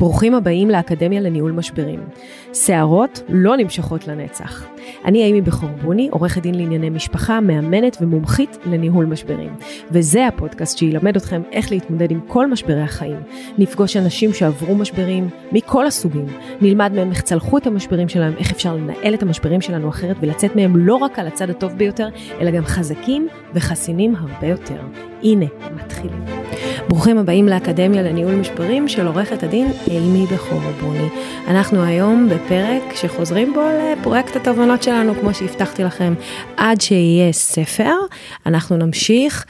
ברוכים הבאים לאקדמיה לניהול משברים. שערות לא נמשכות לנצח. אני אימי בחורבוני, עורכת דין לענייני משפחה, מאמנת ומומחית לניהול משברים. וזה הפודקאסט שילמד אתכם איך להתמודד עם כל משברי החיים. נפגוש אנשים שעברו משברים מכל הסוגים. נלמד מהם איך צלחו את המשברים שלהם, איך אפשר לנהל את המשברים שלנו אחרת ולצאת מהם לא רק על הצד הטוב ביותר, אלא גם חזקים וחסינים הרבה יותר. הנה, מתחילים. ברוכים הבאים לאקדמיה לניהול משברים של עורכת הדין אימי בחורבוני. אנחנו היום בפרק שחוזרים בו לפרויקט התובנות שלנו, כמו שהבטחתי לכם, עד שיהיה ספר. אנחנו נמשיך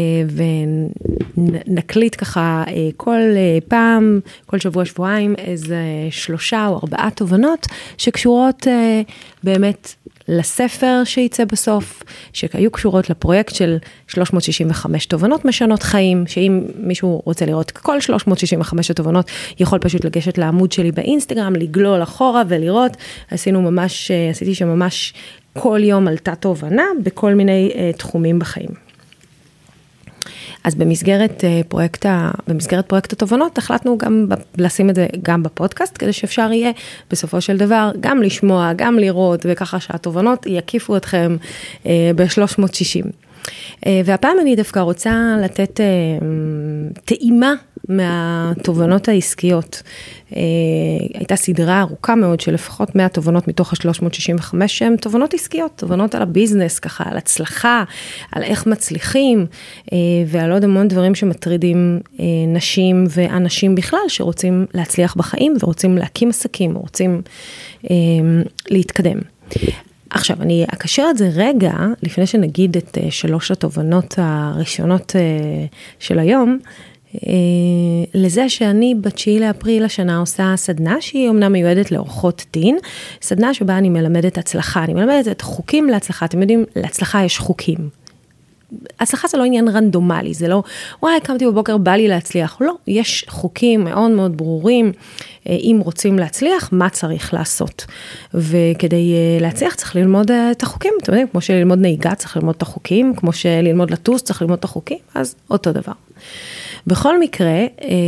ונקליט ככה כל פעם, כל שבוע-שבועיים, איזה 3 או 4 תובנות שקשורות באמת לספר שייצא בסוף, שהיו קשורות לפרויקט של 365 תובנות משנות חיים, שאם מישהו רוצה לראות כל 365 התובנות, יכול פשוט לגשת לעמוד שלי באינסטגרם, לגלול אחורה ולראות. עשיתי שממש כל יום עלתה תובנה בכל מיני תחומים בחיים. אז במסגרת פרויקט התובנות, החלטנו גם לשים את זה גם בפודקאסט, כדי שאפשר יהיה בסופו של דבר גם לשמוע, גם לראות, וככה שהתובנות יקיפו אתכם ב-360. והפעם אני דווקא רוצה לתת טעימה מהתובנות העסקיות. הייתה סדרה ארוכה מאוד של לפחות 100 תובנות מתוך ה-365 שהן תובנות עסקיות, תובנות על הביזנס, ככה על הצלחה, על איך מצליחים, ועל עוד המון דברים שמטרידים נשים ואנשים בכלל שרוצים להצליח בחיים ורוצים להקים עסקים, רוצים להתקדם. עכשיו, אני אקשר את זה רגע, לפני שנגיד את 3 התובנות הראשונות של היום, לזה שאני ב9 לאפריל השנה עושה סדנה שהיא אומנם מיועדת לעורכות דין, סדנה שבה אני מלמדת הצלחה, אני מלמדת את חוקים להצלחה, אתם יודעים, להצלחה יש חוקים. הצלחה זה לא עניין רנדומלי, זה לא, קמתי בבוקר, בא לי להצליח, לא, יש חוקים מאוד מאוד ברורים, אם רוצים להצליח, מה צריך לעשות. וכדי להצליח צריך ללמוד את החוקים, אתם יודעים, כמו שללמוד נהיגה צריך ללמוד את החוקים, כמו שללמוד לטוס צריך ללמוד את החוקים, אז אותו דבר. בכל מקרה,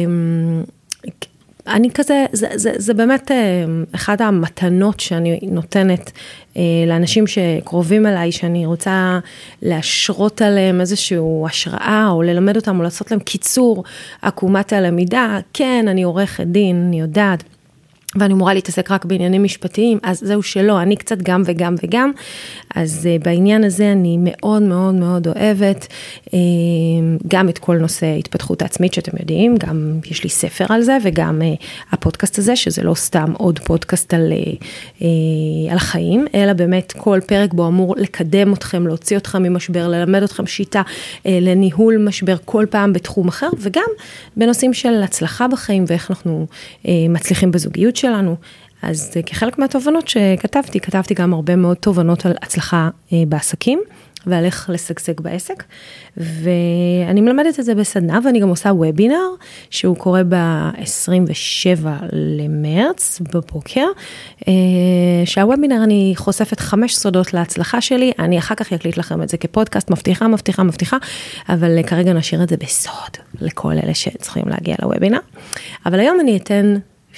אני כזה, זה באמת אחד המתנות שאני נותנת לאנשים שקרובים אליי, שאני רוצה להשרות עליהם איזשהו השראה, או ללמד אותם, או לעשות להם קיצור עקומת הלמידה. כן, אני עורכת דין, אני יודעת, ואני אמורה להתעסק רק בעניינים משפטיים, אז זהו שלא, אני קצת גם וגם וגם, אז בעניין הזה אני מאוד מאוד מאוד אוהבת, גם את כל נושא התפתחות העצמית שאתם יודעים, גם יש לי ספר על זה, וגם הפודקאסט הזה, שזה לא סתם עוד פודקאסט על חיים, אלא באמת כל פרק בו אמור לקדם אתכם, להוציא אתכם ממשבר, ללמד אתכם שיטה לניהול משבר כל פעם בתחום אחר, וגם בנושאים של הצלחה בחיים, ואיך אנחנו מצליחים בזוגיות שלנו. אז כחלק מהתובנות שכתבתי, כתבתי גם הרבה מאוד תובנות על הצלחה בעסקים, ועל איך לשגשג בעסק, ואני מלמדת את זה בסדנה, ואני גם עושה וובינר, שהוא קורה ב-27 למרץ בבוקר, שהוובינר אני חושפת 5 סודות להצלחה שלי, אני אחר כך אקליט לכם את זה כפודקאסט, מבטיחה, אבל כרגע נשאיר את זה בסוד, לכל אלה שצריכים להגיע לוובינר, אבל היום אני אתן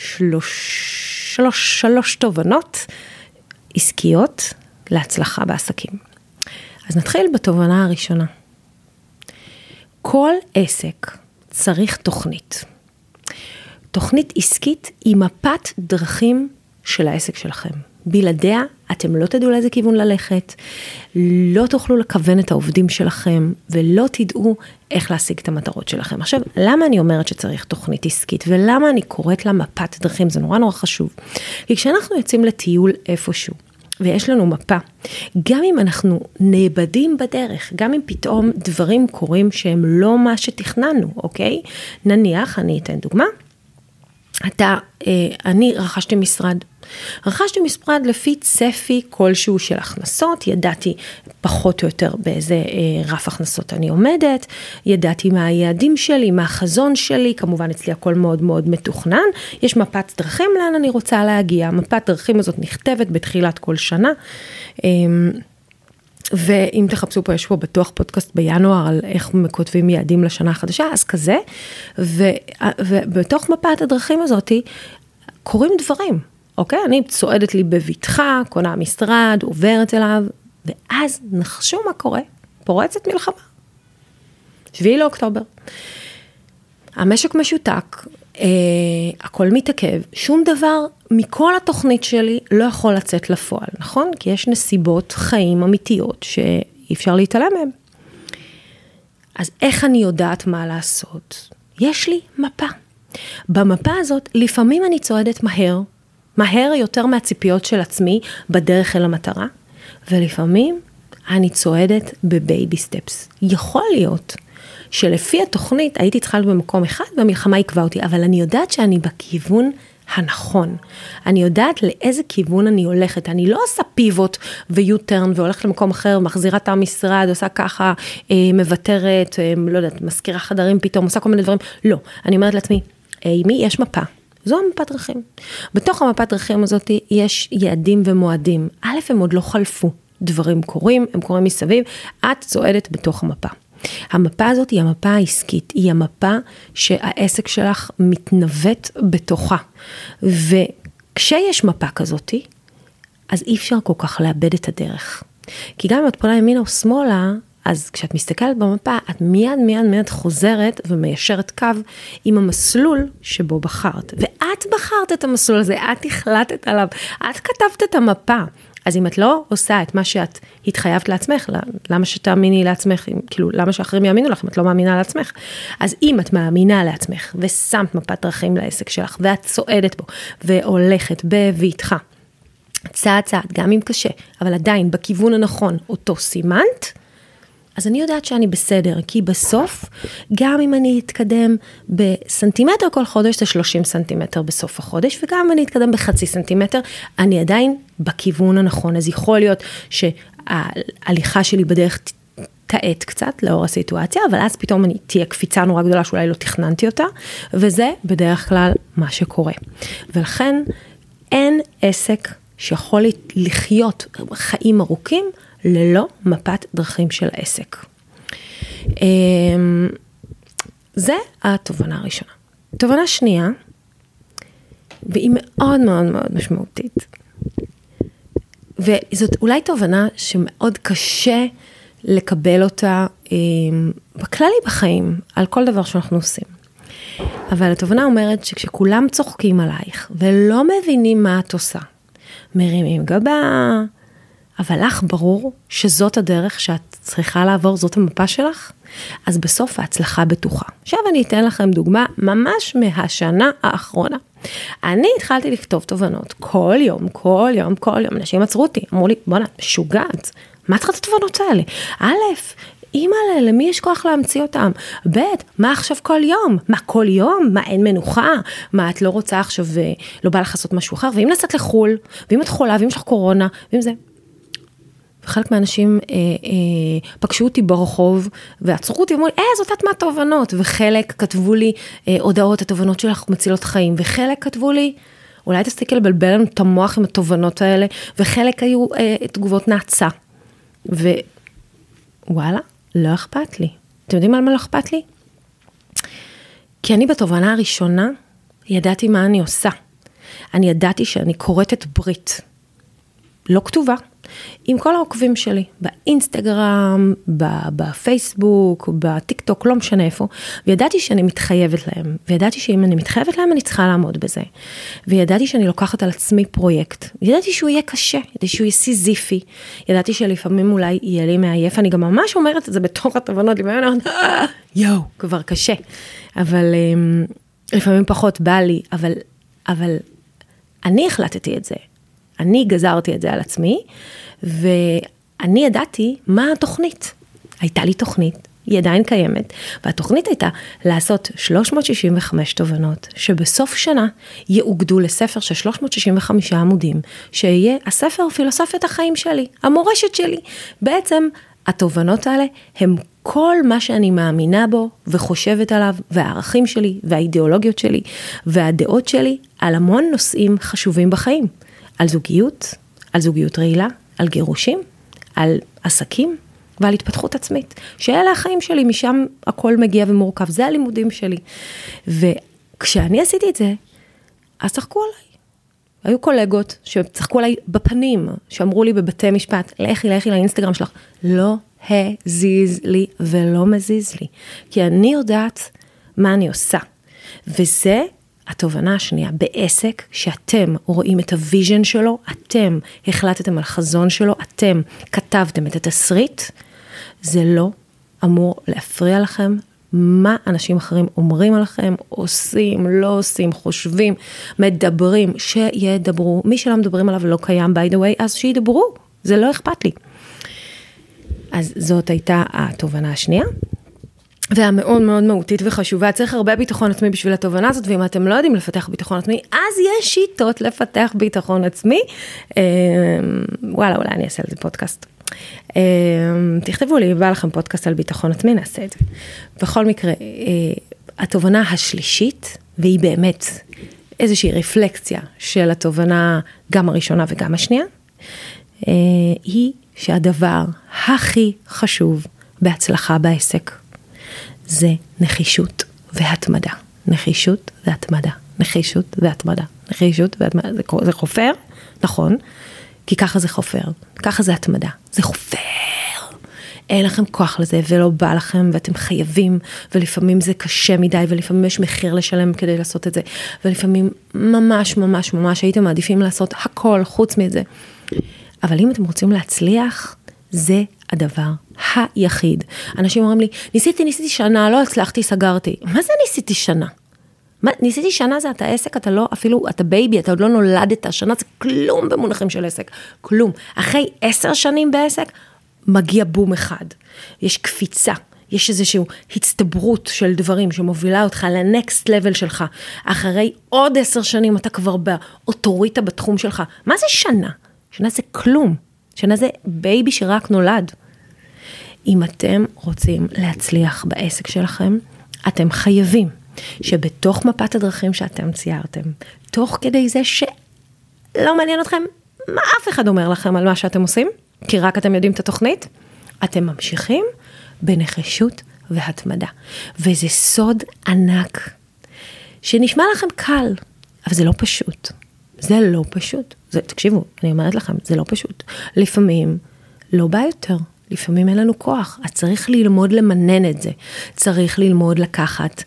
3 תובנות עסקיות להצלחה בעסקים. אז נתחיל בתובנה הראשונה. כל עסק צריך תוכנית. תוכנית עסקית היא מפת דרכים של העסק שלכם. בלעדיה אתם לא תדעו לאיזה כיוון ללכת, לא תוכלו לכוון את העובדים שלכם, ולא תדעו איך להשיג את המטרות שלכם. עכשיו, למה אני אומרת שצריך תוכנית עסקית, ולמה אני קוראת לה מפת דרכים? זה נורא נורא חשוב. כי כשאנחנו יוצאים לטיול איפשהו, ויש לנו מפה, גם אם אנחנו נאבדים בדרך, גם אם פתאום דברים קורים שהם לא מה שתכננו, אוקיי? נניח, אני אתן דוגמה, אני רכשתי משרד לפי צפי כלשהו של הכנסות, ידעתי פחות או יותר באיזה רף הכנסות אני עומדת, ידעתי מה היעדים שלי, מה החזון שלי, כמובן אצלי הכל מאוד מאוד מתוכנן, יש מפת דרכים לאן אני רוצה להגיע, מפת דרכים הזאת נכתבת בתחילת כל שנה, ואם תחפשו פה, יש פה בטוח פודקאסט בינואר על איך כותבים יעדים לשנה החדשה, אז כזה, ובתוך מפת הדרכים הזאת קורים דברים, אוקיי? אני צועדת לי בביטחה, קונה משרד, עוברת אליו, ואז נחשו מה קורה, פורצת מלחמה. 7 לאוקטובר. המשק משותק, הכל מתעכב, שום דבר מכל התוכנית שלי לא יכול לצאת לפועל, נכון? כי יש נסיבות חיים אמיתיות שאי אפשר להתעלם מהם. אז איך אני יודעת מה לעשות? יש לי מפה. במפה הזאת, לפעמים אני צועדת מהר יותר מהציפיות של עצמי בדרך אל המטרה, ולפעמים אני צועדת בבייבי סטפס. יכול להיות שלפי התוכנית הייתי צריכה להיות במקום אחד, והמלחמה עקבה אותי, אבל אני יודעת שאני בכיוון הנכון. אני יודעת לאיזה כיוון אני הולכת. אני לא עושה פיבוט ויוטרן, והולכת למקום אחר, מחזירה את המשרד, עושה ככה, מבטרת, לא יודעת, מזכירה חדרים פתאום, עושה כל מיני דברים. לא, אני אומרת לעצמי, מי יש מפה? זו המפת דרכים. בתוך המפת דרכים הזאת יש יעדים ומועדים. א', הם עוד לא חלפו. דברים קורים, הם קורים מסביב, את צועדת בתוך המפה. המפה הזאת היא המפה העסקית, היא המפה שהעסק שלך מתנווט בתוכה. וכשיש מפה כזאת, אז אי אפשר כל כך לאבד את הדרך. כי גם אם את פונה ימינה או שמאלה, אז כשאת מסתכלת במפה, את מיד חוזרת ומיישרת קו עם המסלול שבו בחרת. ואת בחרת את המסלול הזה, את החלטת עליו, את כתבת את המפה. אז אם את לא עושה את מה שאת התחייבת לעצמך, למה שתאמיני לעצמך, כאילו, למה שאחרים יאמינו לך, אם את לא מאמינה לעצמך? אז אם את מאמינה לעצמך, ושמת מפת דרכים לעסק שלך, ואת צועדת בו, והולכת בביתך, צעד, גם אם קשה, אבל עדיין בכיוון הנכון, אותו סימנת, אז אני יודעת שאני בסדר, כי בסוף, גם אם אני אתקדם בסנטימטר כל חודש, זה 30 סנטימטר בסוף החודש, וגם אם אני אתקדם בחצי סנטימטר, אני עדיין בכיוון הנכון. אז יכול להיות שההליכה שלי בדרך תעט קצת לאור הסיטואציה, אבל אז פתאום תהיה קפיצה נורא גדולה שאולי לא תכננתי אותה, וזה בדרך כלל מה שקורה. ולכן אין עסק שיכול לחיות חיים ארוכים, ללא מפת דרכים של העסק. זה התובנה הראשונה. תובנה שנייה, והיא מאוד מאוד מאוד משמעותית, וזאת אולי תובנה שמאוד קשה לקבל אותה בכללי בחיים, על כל דבר שאנחנו עושים. אבל התובנה אומרת שכשכולם צוחקים עלייך, ולא מבינים מה את עושה, מרימים גבה, אבל לך ברור שזאת הדרך שאת צריכה לעבור, זאת המפה שלך, אז בסוף ההצלחה בטוחה. עכשיו אני אתן לכם דוגמה ממש מהשנה האחרונה. אני התחלתי לכתוב תובנות כל יום. אנשים עצרו אותי, אמרו לי, בוא'נה, משוגעת, מה צריכה את התובנות האלה? א', אימא, למי יש כוח להמציא אותם? ב', מה עכשיו כל יום? מה כל יום? מה אין מנוחה? מה את לא רוצה עכשיו, לא בא לך לעשות משהו אחר? ואם נסעת לחול, ואם את חולה, ואם יש לך קורונה, ואם זה... וחלק מהאנשים פגשו אותי ברחוב, ועצרו אותי, אמרו לי, זאת את מהתובנות, וחלק כתבו לי הודעות, התובנות שלך מצילות חיים, וחלק כתבו לי, אולי תסתכל לבלבל לנו את המוח עם התובנות האלה, וחלק היו תגובות נעצה, ווואלה, לא אכפת לי. אתם יודעים על מה לא אכפת לי? כי אני בתובנה הראשונה, ידעתי מה אני עושה. אני ידעתי שאני קוראת ברית, לא כתובה, עם כל העוקבים שלי, באינסטגרם, בפייסבוק, בטיקטוק, לא משנה איפה, וידעתי שאני מתחייבת להם, וידעתי שאם אני מתחייבת להם, אני צריכה לעמוד בזה, וידעתי שאני לוקחת על עצמי פרויקט, ידעתי שהוא יהיה קשה, ידעתי שהוא יהיה סיזיפי, ידעתי שלפעמים אולי יהיה לי מעייף, אני גם ממש אומרת את זה בתוך התובנות, לפעמים אני אומרת, כבר קשה, אבל לפעמים פחות בא לי, אבל אני החלטתי את זה, אני גזרתי את זה על עצמי, ואני ידעתי מה התוכנית. הייתה לי תוכנית, היא עדיין קיימת, והתוכנית הייתה לעשות 365 תובנות, שבסוף שנה יאוגדו לספר של 365 עמודים, שיהיה הספר פילוסופיית החיים שלי, המורשת שלי. בעצם התובנות האלה הם כל מה שאני מאמינה בו וחושבת עליו, והערכים שלי, והאידיאולוגיות שלי, והדעות שלי, על המון נושאים חשובים בחיים. על זוגיות רעילה, על גירושים, על עסקים ועל התפתחות עצמית, שאלה החיים שלי, משם הכל מגיע ומורכב, זה הלימודים שלי. וכשאני עשיתי את זה, אז צחקו עליי. היו קולגות שצחקו עליי בפנים, שאמרו לי בבתי משפט, לכי לאינסטגרם שלך. לא הזיז לי ולא מזיז לי, כי אני יודעת מה אני עושה. וזה התובנה השנייה, בעסק שאתם רואים את הוויז'ן שלו, אתם החלטתם על חזון שלו, אתם כתבתם את התסריט, זה לא אמור להפריע לכם, מה אנשים אחרים אומרים עליכם, עושים, לא עושים, חושבים, מדברים, שידברו, מי שלא מדברים עליו לא קיים by the way, אז שידברו, זה לא אכפת לי. אז זאת הייתה התובנה השנייה, והמאוד מאוד מהותית וחשובה, צריך הרבה ביטחון עצמי בשביל התובנה הזאת, ואם אתם לא יודעים לפתח ביטחון עצמי, אז יש שיטות לפתח ביטחון עצמי, וואלה, אולי אני אעשה על זה פודקאסט. תכתבו לי, בא לכם פודקאסט על ביטחון עצמי, נעשה את זה. בכל מקרה, התובנה השלישית, והיא באמת איזושהי רפלקציה של התובנה, גם הראשונה וגם השנייה, היא שהדבר הכי חשוב בהצלחה בעסק, זה נחישות והתמדה. נחישות והתמדה. נחישות והתמדה. נחישות והתמדה. זה חופר, נכון, כי ככה זה חופר. ככה זה התמדה. זה חופר. אין לכם כוח לזה ולא בא לכם ואתם חייבים, ולפעמים זה קשה מדי, ולפעמים יש מחיר לשלם כדי לעשות את זה, ולפעמים ממש ממש ממש הייתם מעדיפים לעשות הכל חוץ מזה. אבל אם אתם רוצים להצליח, זה הדבר היחיד. אנשים אומרים לי, ניסיתי שנה, לא הצלחתי, סגרתי. מה זה ניסיתי שנה? ניסיתי שנה זה אתה עסק, אתה לא, אפילו, אתה בייבי, אתה עוד לא נולדת, שנה זה כלום במונחים של עסק, כלום. אחרי 10 שנים בעסק, מגיע בום אחד. יש קפיצה, יש איזושהי הצטברות של דברים שמובילה אותך לנקסט לבל שלך. אחרי עוד 10 שנים אתה כבר באוטוריטה בתחום שלך. מה זה שנה? שנה זה כלום. שנה זה בייבי שרק נולד. אם אתם רוצים להצליח בעסק שלכם, אתם חייבים שבתוך מפת הדרכים שאתם ציירתם, תוך כדי זה שלא מעניין אתכם, מה אף אחד אומר לכם על מה שאתם עושים, כי רק אתם יודעים את התוכנית, אתם ממשיכים בנחישות והתמדה. וזה סוד ענק, שנשמע לכם קל, אבל זה לא פשוט. זה לא פשוט. תקשיבו, אני אומרת לכם, זה לא פשוט. לפעמים לא בא יותר. לפעמים אין לנו כוח. אז צריך ללמוד למנן את זה. צריך ללמוד לקחת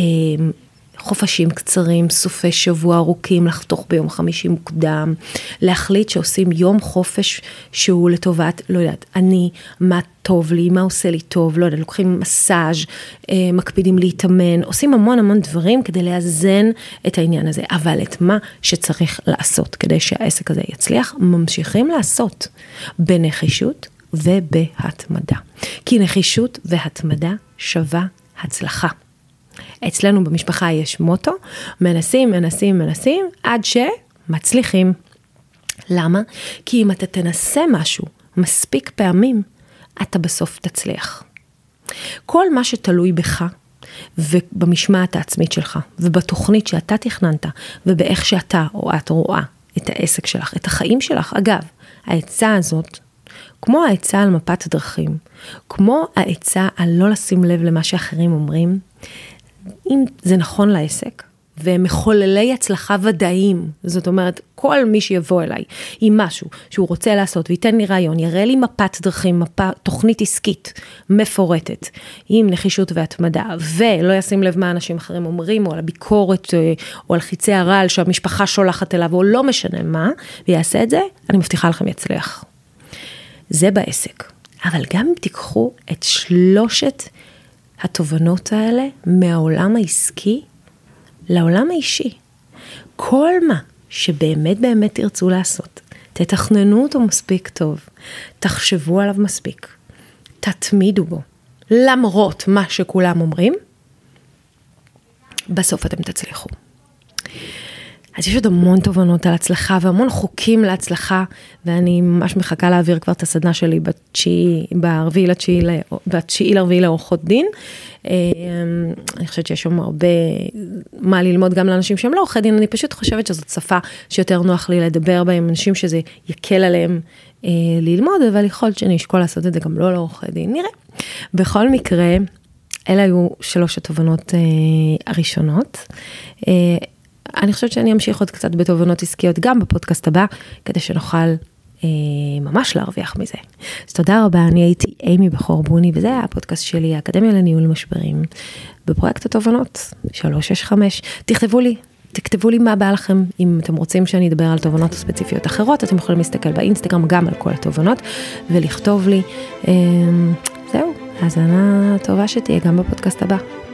חופשים קצרים, סופי שבוע ארוכים, לחתוך ביום חמישי מוקדם, להחליט שעושים יום חופש שהוא לטובת, לא יודעת, מה טוב לי, מה עושה לי טוב, לא יודעת, לוקחים מסאז', מקפידים להתאמן, עושים המון דברים כדי לאזן את העניין הזה, אבל את מה שצריך לעשות כדי שהעסק הזה יצליח, ממשיכים לעשות בנחישות ובהתמדה. כי נחישות והתמדה שווה הצלחה. אצלנו במשפחה יש מוטו, מנסים, עד שמצליחים. למה? כי אם אתה תנסה משהו מספיק פעמים, אתה בסוף תצליח. כל מה שתלוי בך, ובמשמעת העצמית שלך, ובתוכנית שאתה תכננת, ובאיך שאתה או את רואה את העסק שלך, את החיים שלך. אגב, העצה הזאת, כמו העצה על מפת הדרכים, כמו העצה על לא לשים לב למה שאחרים אומרים, אם זה נכון לעסק, ומחוללי הצלחה ודאיים, זאת אומרת, כל מי שיבוא אליי עם משהו שהוא רוצה לעשות, וייתן לי רעיון, יראה לי מפת דרכים, תוכנית עסקית מפורטת, עם נחישות והתמדה, ולא ישים לב מה אנשים אחרים אומרים, או על הביקורת, או על חיצי הרעל שהמשפחה שולחת אליו, או לא משנה מה, ויעשה את זה, אני מבטיחה לכם יצליח. זה בעסק. אבל גם אם תיקחו את 3 התובנות האלה מהעולם העסקי לעולם האישי. כל מה שבאמת תרצו לעשות, תתכננו אותו מספיק טוב, תחשבו עליו מספיק, תתמידו בו, למרות מה שכולם אומרים, בסוף אתם תצליחו. אז יש עוד המון תובנות על הצלחה, והמון חוקים להצלחה, ואני ממש מחכה להעביר כבר את הסדנה שלי ב9 לעורכות דין. אני חושבת שיש שם הרבה מה ללמוד גם לאנשים שהם לא עורכי דין, אני פשוט חושבת שזאת שפה שיותר נוח לי לדבר בהם, אנשים שזה יקל עליהם ללמוד, אבל יכול להיות שאני אשקול לעשות את זה גם לא לעורכי דין, נראה. בכל מקרה, אלה היו 3 התובנות הראשונות. אני חושבת שאני אמשיך עוד קצת בתובנות עסקיות גם בפודקאסט הבא, כדי שנוכל ממש להרוויח מזה. אז תודה רבה, אני הייתי אימי בכור בוני, וזה היה הפודקאסט שלי, האקדמיה לניהול משברים, בפרויקט התובנות 365. תכתבו לי מה בא לכם, אם אתם רוצים שאני אדבר על תובנות ספציפיות אחרות, אתם יכולים להסתכל באינסטגרם גם על כל התובנות, ולכתוב לי. זהו, האזנה טובה שתהיה גם בפודקאסט הבא.